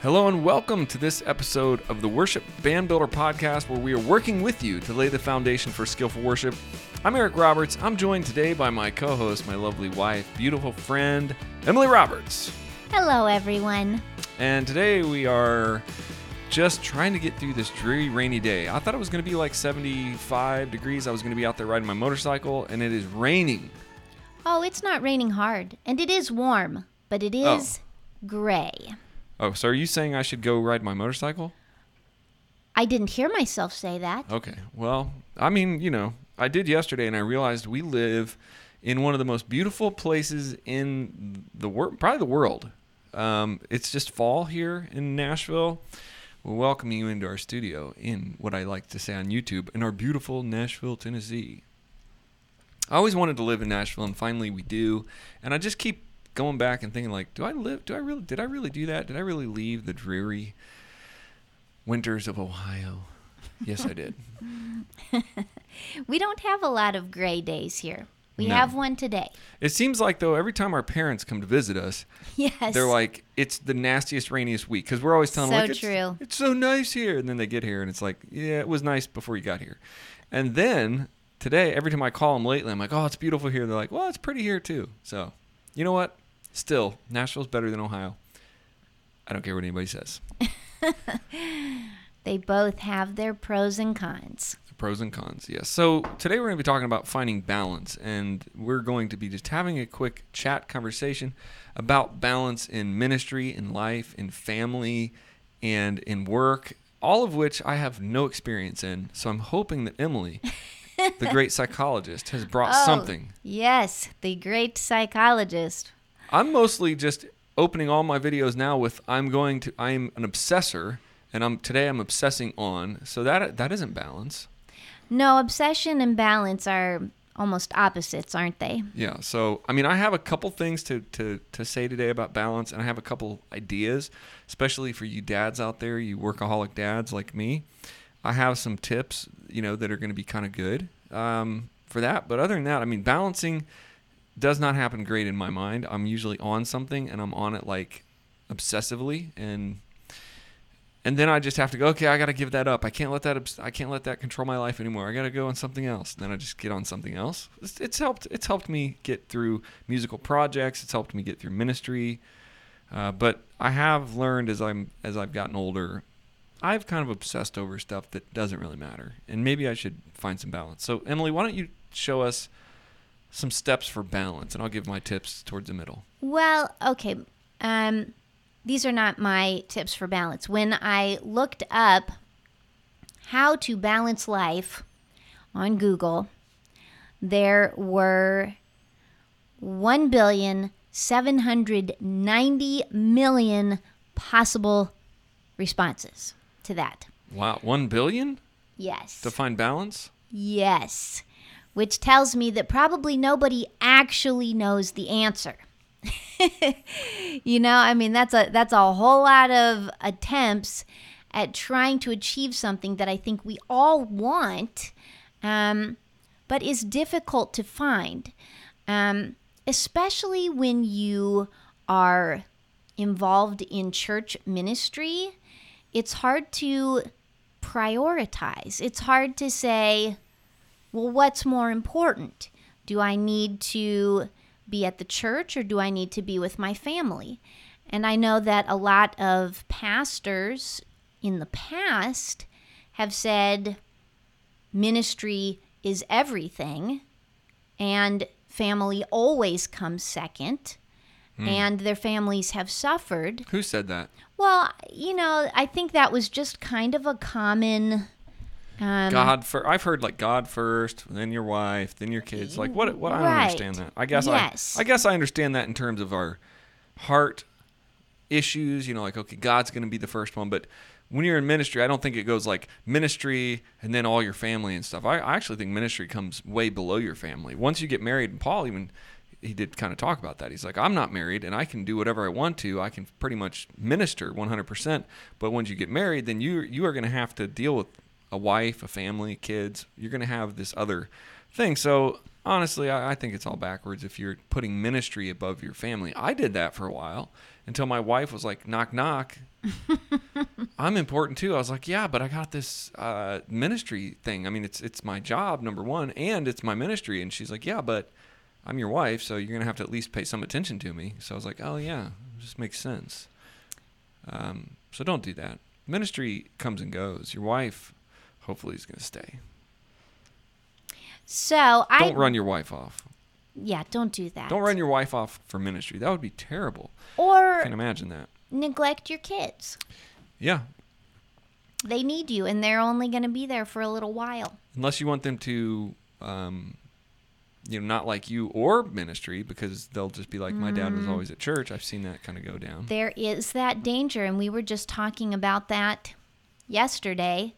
Hello and welcome to this episode of the Worship Band Builder Podcast, where we are working with you to lay the foundation for skillful worship. I'm Eric Roberts. I'm joined today by my co-host, my lovely wife, beautiful friend, Emily Roberts. Hello, everyone. And today we are just trying to get through this dreary, rainy day. I thought it was going to be like 75 degrees. I was going to be out there riding my motorcycle, and it is raining. Oh, it's not raining hard, and it is warm, but it is gray. Oh, so are you saying I should go ride my motorcycle? I didn't hear myself say that. Okay. Well, I mean, I did yesterday, and I realized we live in one of the most beautiful places in the world, probably the world. It's just fall here in Nashville. We're welcoming you into our studio in what I like to say on YouTube, in our beautiful Nashville, Tennessee. I always wanted to live in Nashville, and finally we do. And I just keep going back and thinking, like, did I really do that? Did I really leave the dreary winters of Ohio? Yes, I did. We don't have a lot of gray days here. We No. have one today. It seems like, though, every time our parents come to visit us, Yes. they're like, it's the nastiest, rainiest week. Because we're always telling them, like, true. It's so nice here. And then they get here, and it's like, yeah, it was nice before you got here. And then today, every time I call them lately, I'm like, oh, it's beautiful here. They're like, well, it's pretty here, too. So, you know what? Still, Nashville's better than Ohio. I don't care what anybody says. They both have their pros and cons. Pros and cons, yes. So today we're going to be talking about finding balance, and we're going to be just having a quick chat conversation about balance in ministry, in life, in family, and in work, all of which I have no experience in. So I'm hoping that Emily, the great psychologist, has brought something. Yes, the great psychologist. I'm mostly just opening all my videos now with I'm an obsessor, and today I'm obsessing on. So that isn't balance. No, obsession and balance are almost opposites, aren't they? Yeah. So, I mean, I have a couple things to say today about balance, and I have a couple ideas, especially for you dads out there, you workaholic dads like me. I have some tips, that are going to be kind of good for that. But other than that, I mean, balancing does not happen great in my mind. I'm usually on something, and I'm on it like obsessively, and then I just have to go, okay, I got to give that up. I can't let that control my life anymore. I got to go on something else. And then I just get on something else. It's helped me get through musical projects. It's helped me get through ministry. But I have learned as I've gotten older, I've kind of obsessed over stuff that doesn't really matter. And maybe I should find some balance. So Emily, why don't you show us some steps for balance, and I'll give my tips towards the middle. Well, okay. These are not my tips for balance. When I looked up how to balance life on Google, there were 1,790,000,000 possible responses to that. Wow, 1 billion? Yes. To find balance? Yes. Which tells me that probably nobody actually knows the answer. I mean, that's a whole lot of attempts at trying to achieve something that I think we all want, but is difficult to find, especially when you are involved in church ministry. It's hard to prioritize. It's hard to say, well, what's more important? Do I need to be at the church, or do I need to be with my family? And I know that a lot of pastors in the past have said ministry is everything and family always comes second, and their families have suffered. Who said that? Well, I think that was just kind of a common I've heard like God first, then your wife, then your kids. Like what? I don't understand that. I guess I understand that in terms of our heart issues. Like, okay, God's going to be the first one. But when you're in ministry, I don't think it goes like ministry and then all your family and stuff. I actually think ministry comes way below your family. Once you get married, and Paul he did kind of talk about that. He's like, I'm not married and I can do whatever I want to. I can pretty much minister 100%. But once you get married, then you are going to have to deal with a wife, a family, kids. You're going to have this other thing. So Honestly, I think it's all backwards if you're putting ministry above your family. I did that for a while until my wife was like, knock, knock. I'm important too. I was like, yeah, but I got this ministry thing. I mean, it's my job, number one, and it's my ministry. And she's like, yeah, but I'm your wife, so you're going to have to at least pay some attention to me. So I was like, oh, yeah, it just makes sense. So don't do that. Ministry comes and goes. Your wife, hopefully, is going to stay. So Don't run your wife off. Yeah, don't do that. Don't run your wife off for ministry. That would be terrible. Or I can imagine that. neglect your kids. Yeah. They need you, and they're only going to be there for a little while. Unless you want them to, not like you or ministry, because they'll just be like, my dad was always at church. I've seen that kind of go down. There is that danger, and we were just talking about that yesterday.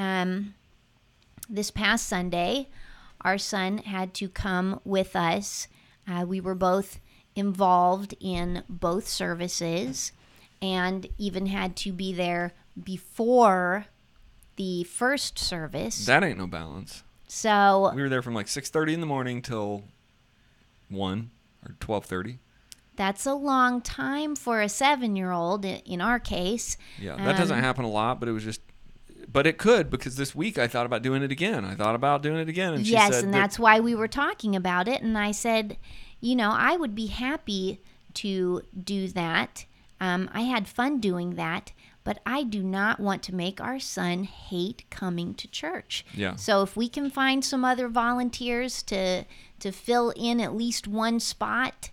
This past Sunday, our son had to come with us. We were both involved in both services and even had to be there before the first service. That ain't no balance. So we were there from like 6:30 in the morning till 1 or 12:30. That's a long time for a 7-year-old in our case. Yeah, that doesn't happen a lot, but it could, because this week I thought about doing it again. And she yes, said and that's why we were talking about it. And I said, I would be happy to do that. I had fun doing that, but I do not want to make our son hate coming to church. Yeah. So if we can find some other volunteers to fill in at least one spot,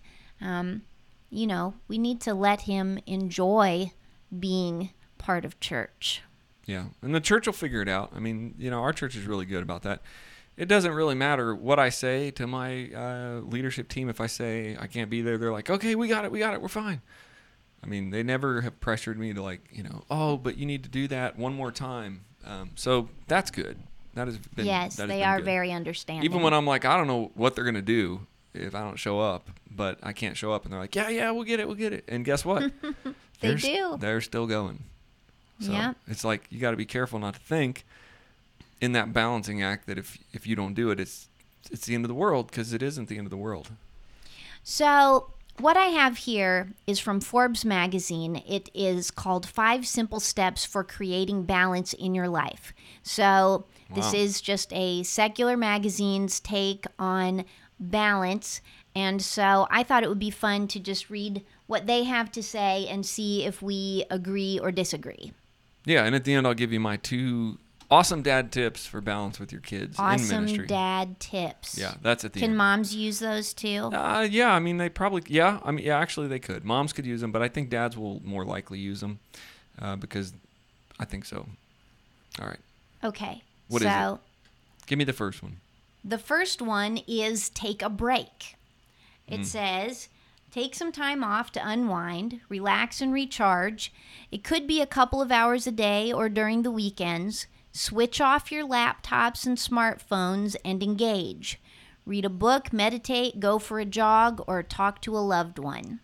we need to let him enjoy being part of church. Yeah, and the church will figure it out. I mean, our church is really good about that. It doesn't really matter what I say to my leadership team. If I say I can't be there, they're like, okay, we got it, we're fine. I mean, they never have pressured me to but you need to do that one more time. So that's good. That has been Yes, they are very understanding. Even when I'm like, I don't know what they're going to do if I don't show up, but I can't show up. And they're like, yeah, we'll get it. And guess what? They do. They're still going. So yeah. It's like you got to be careful not to think in that balancing act that if you don't do it, it's the end of the world, because it isn't the end of the world. So what I have here is from Forbes magazine. It is called 5 Simple Steps for Creating Balance in Your Life. So this is just a secular magazine's take on balance. And so I thought it would be fun to just read what they have to say and see if we agree or disagree. Yeah, and at the end, I'll give you my 2 awesome dad tips for balance with your kids in ministry. Awesome dad tips. Yeah, that's at the end. Can end. moms use those too? Yeah, I mean, they probably, actually they could. Moms could use them, but I think dads will more likely use them because I think so. All right. Okay. What is it? Give me the first one. The first one is take a break. It says, take some time off to unwind, relax, and recharge. It could be a couple of hours a day or during the weekends. Switch off your laptops and smartphones and engage. Read a book, meditate, go for a jog, or talk to a loved one.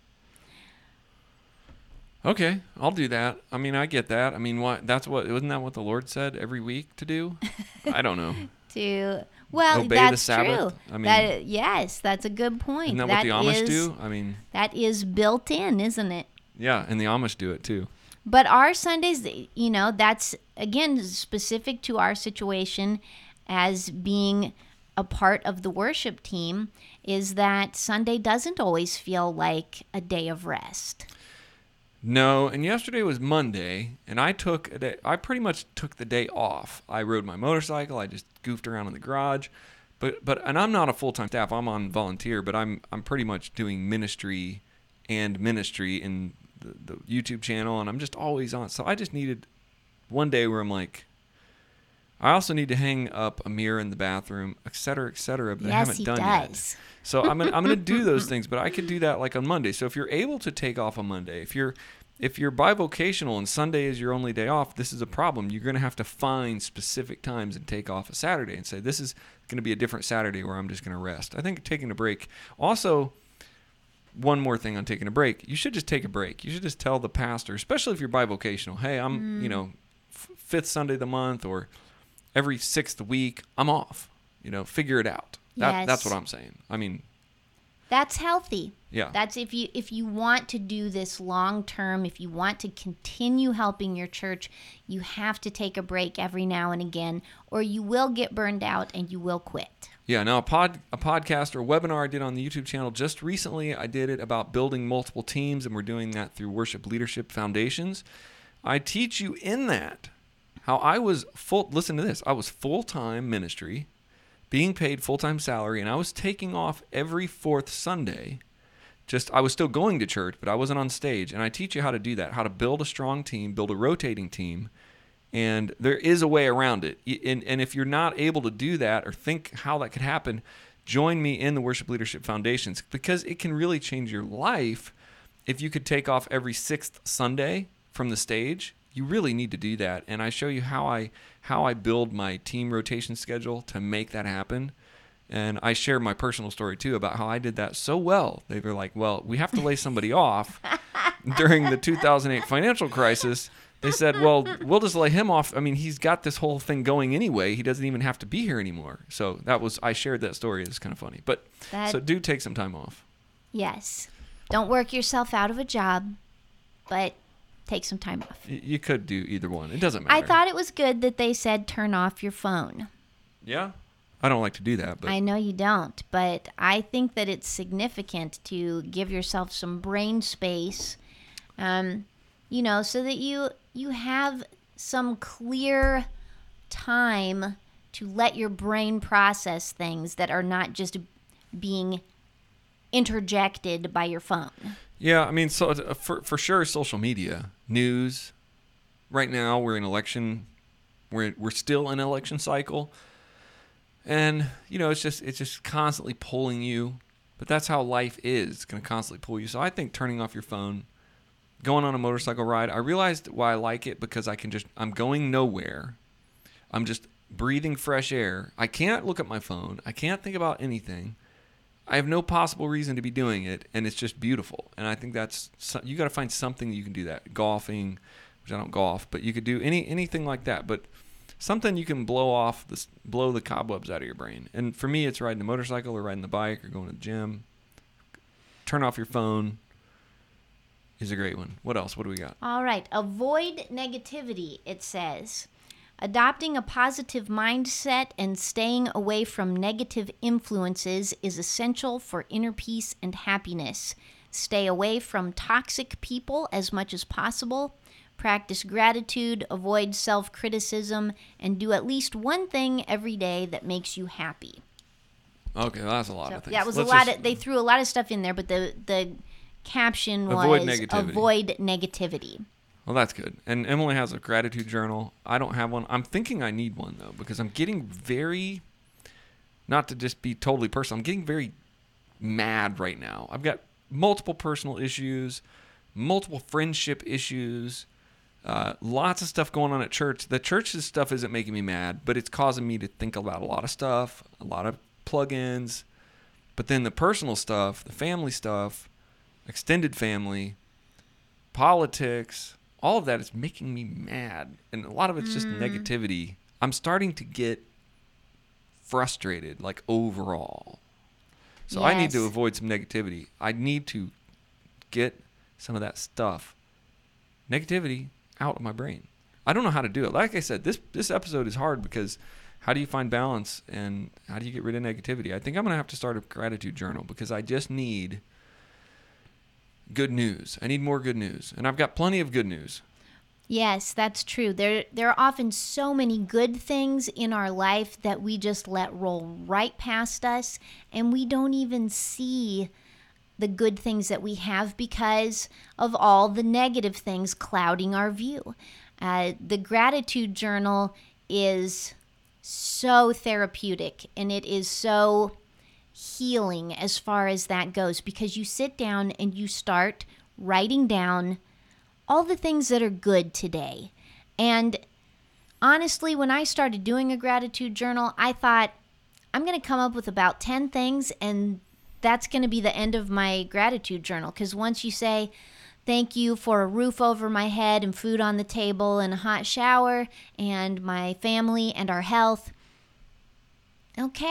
Okay, I'll do that. I mean, I get that. I mean, wasn't that what the Lord said every week to do? I don't know. Obey that's the Sabbath. True. I mean, yes, that's a good point. Isn't that what the Amish do? I mean, that is built in, isn't it? Yeah, and the Amish do it too. But our Sundays, that's, again, specific to our situation as being a part of the worship team, is that Sunday doesn't always feel like a day of rest. No, and yesterday was Monday, and I pretty much took the day off. I rode my motorcycle. I just goofed around in the garage. And I'm not a full-time staff. I'm on volunteer, but I'm pretty much doing ministry in the YouTube channel, and I'm just always on. So I just needed one day where I'm like, I also need to hang up a mirror in the bathroom, et cetera, but I haven't done yet. So I'm gonna do those things, but I could do that like on Monday. So if you're able to take off on Monday, if you're bivocational and Sunday is your only day off, this is a problem. You're gonna have to find specific times and take off a Saturday and say, this is gonna be a different Saturday where I'm just gonna rest. I think taking a break. Also, one more thing on taking a break. You should just take a break. You should just tell the pastor, especially if you're bivocational, hey, I'm, 5th Sunday of the month or every 6th week, I'm off. Figure it out. That's Yes. what I'm saying. I mean, That's healthy. yeah. That's if you want to do this long term, if you want to continue helping your church, you have to take a break every now and again, or you will get burned out and you will quit. Yeah, now a podcast or a webinar I did on the YouTube channel just recently, I did it about building multiple teams, and we're doing that through Worship Leadership Foundations. I teach you in that how I was listen to this, I was full-time ministry, being paid full-time salary, and I was taking off every fourth Sunday. I was still going to church, but I wasn't on stage, and I teach you how to do that, how to build a strong team, build a rotating team. And there is a way around it. And if you're not able to do that or think how that could happen, join me in the Worship Leadership Foundations, because it can really change your life if you could take off every sixth Sunday from the stage. You really need to do that. And I show you how I build my team rotation schedule to make that happen. And I share my personal story, too, about how I did that so well. They were like, well, we have to lay somebody off during the 2008 financial crisis. They said, well, we'll just lay him off. I mean, he's got this whole thing going anyway. He doesn't even have to be here anymore. So I shared that story. It's kind of funny. But so do take some time off. Yes. Don't work yourself out of a job, but take some time off. You could do either one. It doesn't matter. I thought it was good that they said turn off your phone. Yeah? I don't like to do that. But I know you don't, but I think that it's significant to give yourself some brain space, so that you have some clear time to let your brain process things that are not just being interjected by your phone. Yeah, I mean, so for sure, social media, news. Right now, we're in election. We're still in election cycle, and it's just constantly pulling you. But that's how life is. It's going to constantly pull you. So I think turning off your phone, going on a motorcycle ride, I realized why I like it, because I'm going nowhere. I'm just breathing fresh air. I can't look at my phone. I can't think about anything. I have no possible reason to be doing it, and it's just beautiful. And I think you got to find something that you can do that. Golfing, which I don't golf, but you could do anything like that. But something you can blow the cobwebs out of your brain. And for me, it's riding a motorcycle or riding the bike or going to the gym. Turn off your phone is a great one. What else? What do we got? All right. Avoid negativity, it says. Adopting a positive mindset and staying away from negative influences is essential for inner peace and happiness. Stay away from toxic people as much as possible. Practice gratitude, avoid self-criticism, and do at least one thing every day that makes you happy. Okay, well, that's a lot of things. Yeah, it was they threw a lot of stuff in there, but the caption was avoid negativity. Well, that's good. And Emily has a gratitude journal. I don't have one. I'm thinking I need one, though, because I'm getting very, not to just be totally personal, I'm getting very mad right now. I've got multiple personal issues, multiple friendship issues, lots of stuff going on at church. The church's stuff isn't making me mad, but it's causing me to think about a lot of stuff, a lot of plug-ins. But then the personal stuff, the family stuff, extended family, politics, all of that is making me mad. And a lot of it's just negativity. I'm starting to get frustrated, like overall. So I need to avoid some negativity. I need to get some of that stuff, negativity, out of my brain. I don't know how to do it. Like I said, this episode is hard because how do you find balance and how do you get rid of negativity? I think I'm going to have to start a gratitude journal because I just need good news. I need more good news. And I've got plenty of good news. Yes, that's true. There are often so many good things in our life that we just let roll right past us, and we don't even see the good things that we have because of all the negative things clouding our view. The gratitude journal is so therapeutic, and it is so healing as far as that goes, because you sit down and you start writing down all the things that are good today. And honestly, when I started doing a gratitude journal, I thought I'm going to come up with about 10 things, and that's going to be the end of my gratitude journal. Because once you say thank you for a roof over my head and food on the table and a hot shower and my family and our health, okay,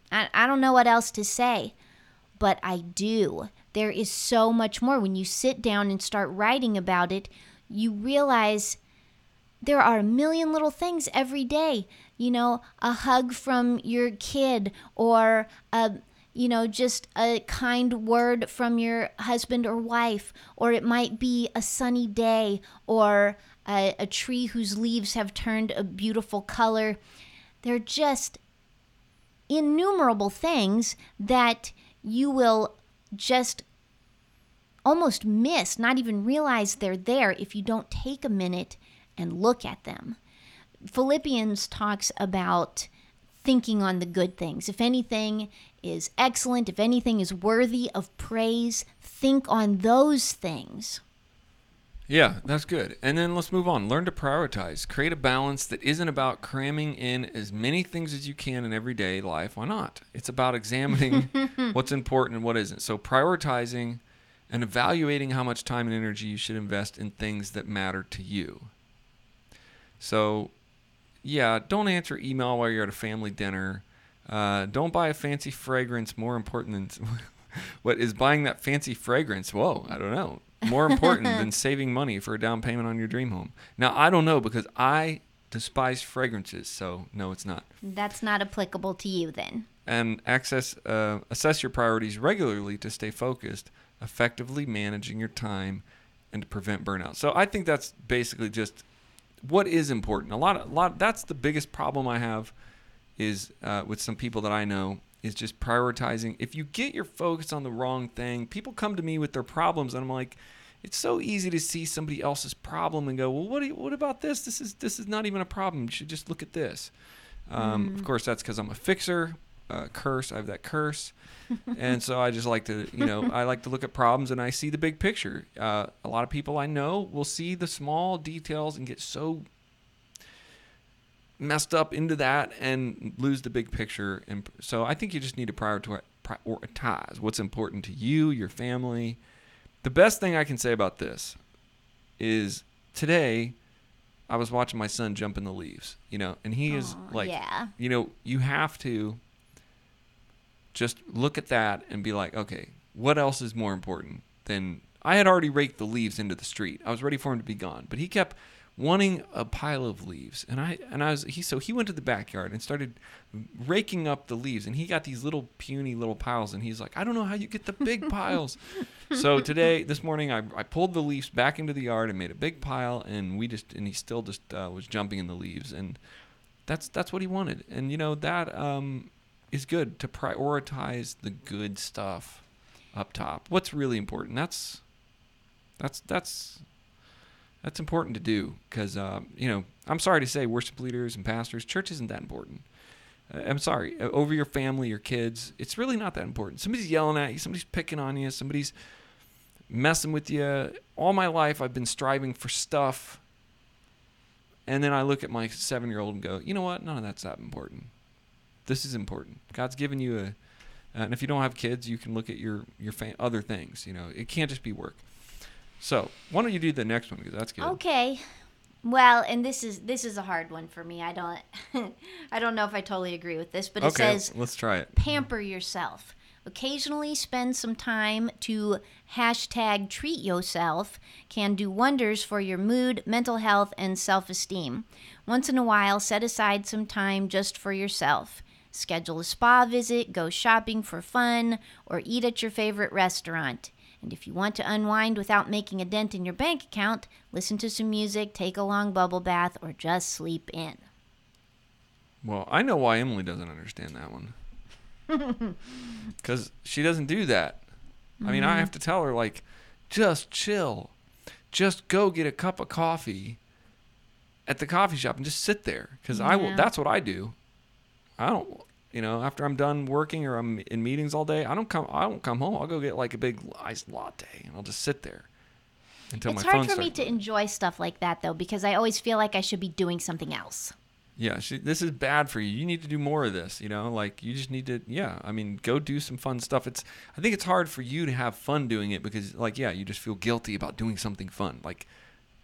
I don't know what else to say, but I do. There is so much more. When you sit down and start writing about it, you realize there are a million little things every day. A hug from your kid, or just a kind word from your husband or wife, or it might be a sunny day, or a tree whose leaves have turned a beautiful color. They're just innumerable things that you will just almost miss, not even realize they're there if you don't take a minute and look at them. Philippians talks about thinking on the good things. If anything is excellent, if anything is worthy of praise, think on those things. Yeah, that's good. And then let's move on. Learn to prioritize. Create a balance that isn't about cramming in as many things as you can in everyday life. Why not? It's about examining what's important and what isn't. So prioritizing and evaluating how much time and energy you should invest in things that matter to you. So, yeah, don't answer email while you're at a family dinner. Don't buy a fancy fragrance. More important than what is buying that fancy fragrance? Whoa, I don't know. More important than saving money for a down payment on your dream home. Now, I don't know, because I despise fragrances, so no, it's not. That's not applicable to you then. And assess your priorities regularly to stay focused, effectively managing your time, and to prevent burnout. So I think that's basically just what is important. A lot. That's the biggest problem I have is with some people that I know, is just prioritizing. If you get your focus on the wrong thing, people come to me with their problems, and I'm like, it's so easy to see somebody else's problem and go, well, what about this? This is not even a problem. You should just look at this. Of course, that's because I'm a fixer. Curse. I have that curse. And so I just like to, I like to look at problems and I see the big picture. A lot of people I know will see the small details and get so messed up into that and lose the big picture. And so I think you just need to prioritize what's important to you, your family. The best thing I can say about this is today I was watching my son jump in the leaves, and he is like, yeah. You have to just look at that and be like, okay, what else is more important than... I had already raked the leaves into the street. I was ready for him to be gone, but he kept wanting a pile of leaves, so he went to the backyard and started raking up the leaves, and he got these little puny little piles, and he's like, I don't know how you get the big piles. So this morning, I pulled the leaves back into the yard and made a big pile, and he still just was jumping in the leaves, and that's what he wanted, and that is good, to prioritize the good stuff up top. What's really important? That's important to do, because I'm sorry to say, worship leaders and pastors, church isn't that important. I'm sorry, over your family, your kids, it's really not that important. Somebody's yelling at you, somebody's picking on you, somebody's messing with you. All my life I've been striving for stuff, and then I look at my 7-year-old and go, you know what? None of that's that important. This is important. God's given you and if you don't have kids, you can look at your other things. It can't just be work. So why don't you do the next one, because that's good. Okay. Well, and this is a hard one for me. I don't know if I totally agree with this, but it says, let's try it. Pamper yourself. Occasionally spend some time to #treat yourself can do wonders for your mood, mental health, and self-esteem. Once in a while, set aside some time just for yourself. Schedule a spa visit, go shopping for fun, or eat at your favorite restaurant. And if you want to unwind without making a dent in your bank account, listen to some music, take a long bubble bath, or just sleep in. Well, I know why Emily doesn't understand that one. Because she doesn't do that. I mean, I have to tell her, like, just chill. Just go get a cup of coffee at the coffee shop and just sit there. Because that's what I do. I don't... after I'm done working or I'm in meetings all day, I don't come home. I'll go get like a big iced latte and I'll just sit there until my phone starts. It's hard for me to enjoy stuff like that though, because I always feel like I should be doing something else. Yeah, this is bad for you. You need to do more of this, like you just need to, go do some fun stuff. I think it's hard for you to have fun doing it because you just feel guilty about doing something fun. Like,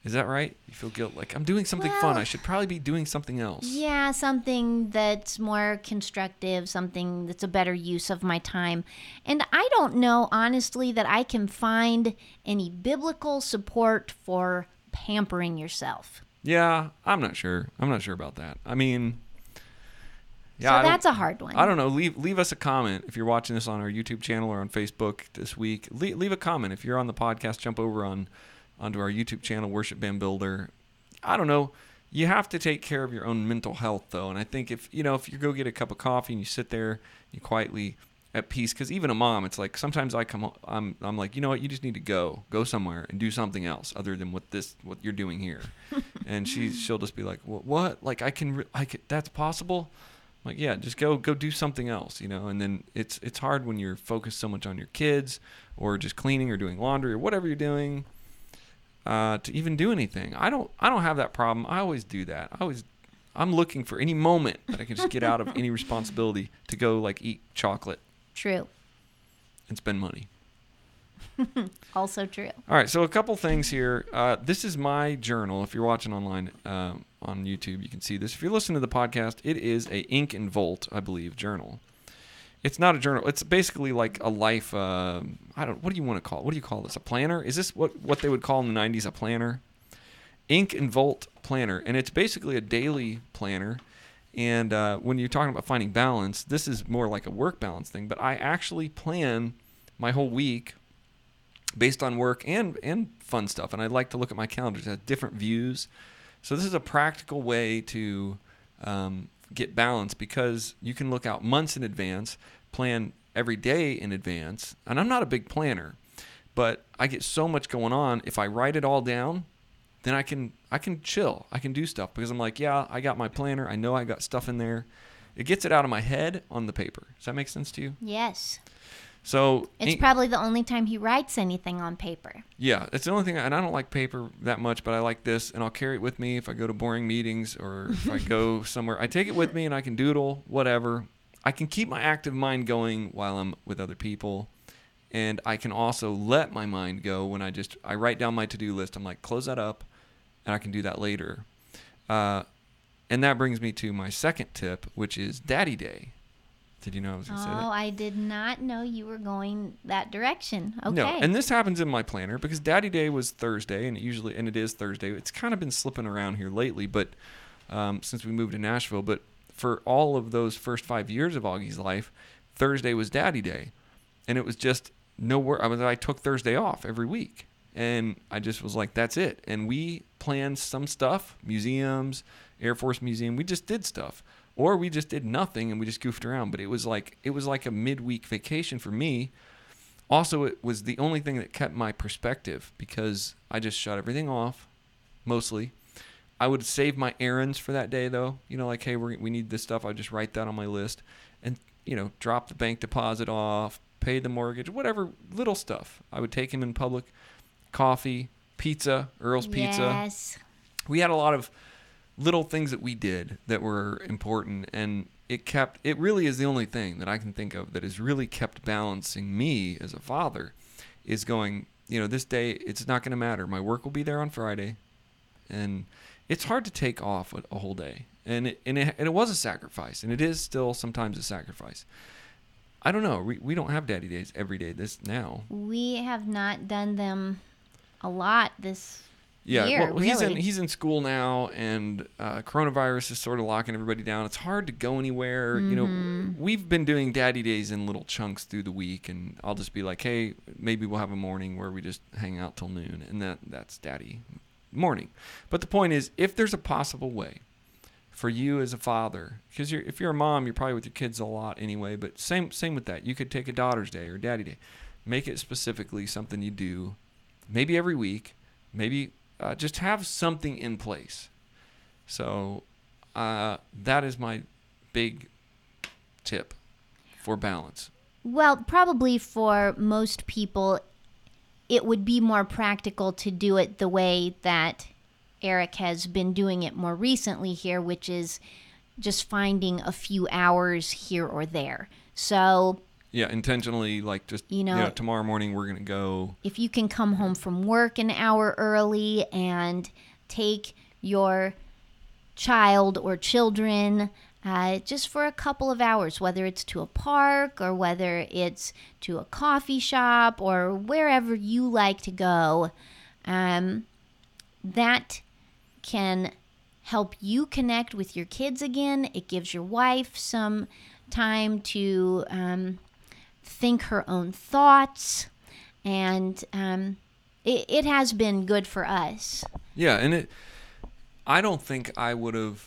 Is that right? You feel guilt, like I'm doing something Well, fun. I should probably be doing something else. Yeah, something that's more constructive, something that's a better use of my time. And I don't know, honestly, that I can find any biblical support for pampering yourself. Yeah, I'm not sure. I'm not sure about that. I mean, yeah, So I don't- that's a hard one. I don't know. Leave us a comment if you're watching this on our YouTube channel or on Facebook this week. Leave a comment if you're on the podcast. Jump over onto our YouTube channel, Worship Band Builder. I don't know. You have to take care of your own mental health, though, and I think if you go get a cup of coffee and you sit there, you quietly at peace. Because even a mom, it's like sometimes I'm like, you know what, you just need to go somewhere and do something else other than what you're doing here, and she'll just be like, what? Like I can that's possible. Like, yeah, just go do something else, and then it's hard when you're focused so much on your kids or just cleaning or doing laundry or whatever you're doing to even do anything. I don't have that problem. I always do that. I'm looking for any moment that I can just get out of any responsibility to go like eat chocolate True. and spend money. Also true. All right, so a couple things here. This is my journal. If you're watching online on YouTube, you can see this. If you're listening to the podcast, it is a ink and Volt, I believe, journal. It's not a journal. It's basically like a life. What do you want to call it? What do you call this? A planner? Is this what they would call in the 90s a planner? Ink and Volt planner, and it's basically a daily planner. And when you're talking about finding balance, this is more like a work balance thing. But I actually plan my whole week based on work and fun stuff. And I like to look at my calendars at different views. So this is a practical way to get balance because you can look out months in advance, plan every day in advance. And I'm not a big planner, but I get so much going on. If I write it all down, then I can chill. I can do stuff because I'm like, yeah, I got my planner. I know I got stuff in there. It gets it out of my head on the paper. Does that make sense to you? Yes. So It's probably the only time he writes anything on paper. Yeah, it's the only thing, and I don't like paper that much, but I like this, and I'll carry it with me if I go to boring meetings or if I go somewhere. I take it with me, and I can doodle, whatever. I can keep my active mind going while I'm with other people, and I can also let my mind go when I write down my to-do list. I'm like, close that up, and I can do that later. And that brings me to my second tip, which is Daddy Day. Did you know I was going to say that? Oh, I did not know you were going that direction. Okay. No, and this happens in my planner because Daddy Day was Thursday, and it is Thursday. It's kind of been slipping around here lately, but since we moved to Nashville. But for all of those first 5 years of Augie's life, Thursday was Daddy Day, and it was just I took Thursday off every week, and I just was like, that's it. And we planned some stuff, museums, Air Force Museum. We just did stuff. Or we just did nothing and we just goofed around. But it was like a midweek vacation for me. Also, it was the only thing that kept my perspective because I just shut everything off, mostly. I would save my errands for that day, though. Like, hey, we need this stuff. I would just write that on my list and, drop the bank deposit off, pay the mortgage, whatever, little stuff. I would take him in public, coffee, pizza, Earl's Pizza. Yes. We had a lot of little things that we did that were important, and it really is the only thing that I can think of that has really kept balancing me as a father is going, this day it's not going to matter. My work will be there on Friday, and it's hard to take off a whole day, and it was a sacrifice, and it is still sometimes a sacrifice. I don't know. We don't have Daddy Days every day now. We have not done them a lot this Yeah, year, well, he's in school now, and coronavirus is sort of locking everybody down. It's hard to go anywhere. Mm-hmm. We've been doing Daddy Days in little chunks through the week, and I'll just be like, hey, maybe we'll have a morning where we just hang out till noon, and that's Daddy morning. But the point is, if there's a possible way for you as a father, because if you're a mom, you're probably with your kids a lot anyway, but same with that. You could take a Daughter's Day or Daddy Day. Make it specifically something you do, maybe every week, maybe just have something in place. So that is my big tip for balance. Well, probably for most people, it would be more practical to do it the way that Eric has been doing it more recently here, which is just finding a few hours here or there. So Yeah, intentionally, like just, tomorrow morning we're going to go. If you can come home from work an hour early and take your child or children just for a couple of hours, whether it's to a park or whether it's to a coffee shop or wherever you like to go, that can help you connect with your kids again. It gives your wife some time to think her own thoughts, and it has been good for us. Yeah, and I don't think I would have.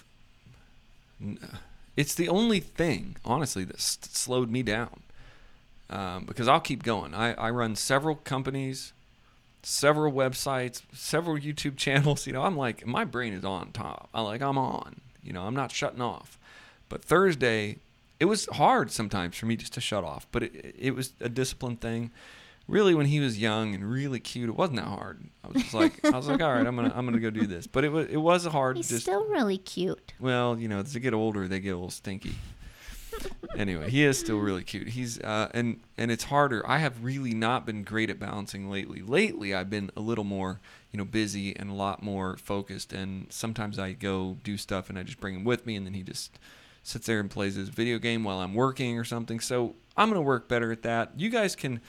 It's the only thing, honestly, that slowed me down, because I'll keep going. I run several companies, several websites, several YouTube channels. I'm like, my brain is on top. I'm on. I'm not shutting off. But Thursday, it was hard sometimes for me just to shut off. But it was a discipline thing. Really, when he was young and really cute, it wasn't that hard. I was like, all right, I'm gonna go do this. But it was hard. He's still really cute. Well, as they get older, they get a little stinky. Anyway, he is still really cute. He's and it's harder. I have really not been great at balancing lately. Lately, I've been a little more busy and a lot more focused. And sometimes I go do stuff and I just bring him with me, and then he just sits there and plays his video game while I'm working or something. So I'm gonna work better at that. You guys can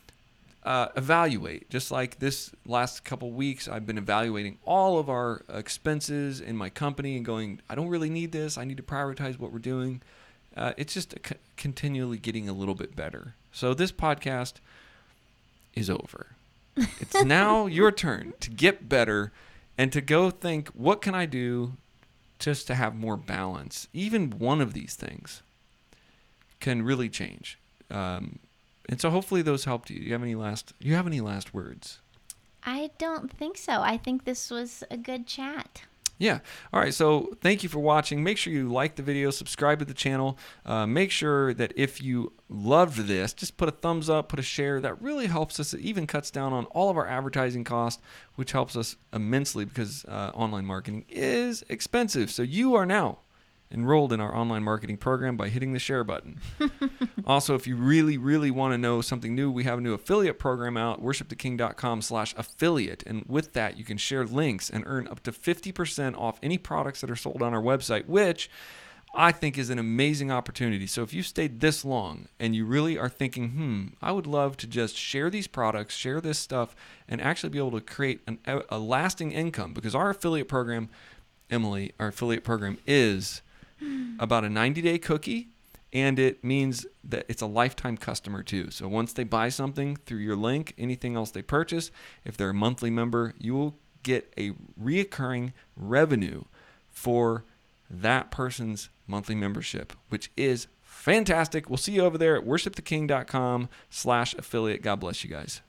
evaluate. Just like this last couple weeks, I've been evaluating all of our expenses in my company and going, I don't really need this. I need to prioritize what we're doing. It's just continually getting a little bit better. So this podcast is over. It's now your turn to get better and to go think, what can I do just to have more balance? Even one of these things can really change. And so hopefully those helped you. Do you have any last words? I don't think so. I think this was a good chat. Yeah. All right. So thank you for watching. Make sure you like the video, subscribe to the channel. Make sure that if you loved this, just put a thumbs up, put a share. That really helps us. It even cuts down on all of our advertising costs, which helps us immensely because online marketing is expensive. So you are now enrolled in our online marketing program by hitting the share button. Also, if you really, really want to know something new, we have a new affiliate program out, worshiptheking.com/affiliate. And with that, you can share links and earn up to 50% off any products that are sold on our website, which I think is an amazing opportunity. So if you stayed this long and you really are thinking, I would love to just share these products, share this stuff, and actually be able to create a lasting income, because our affiliate program, Emily, our affiliate program is about a 90-day cookie, and it means that it's a lifetime customer too. So once they buy something through your link, anything else they purchase, if they're a monthly member, you will get a reoccurring revenue for that person's monthly membership, which is fantastic. We'll see you over there at worshiptheking.com/affiliate. God bless you guys.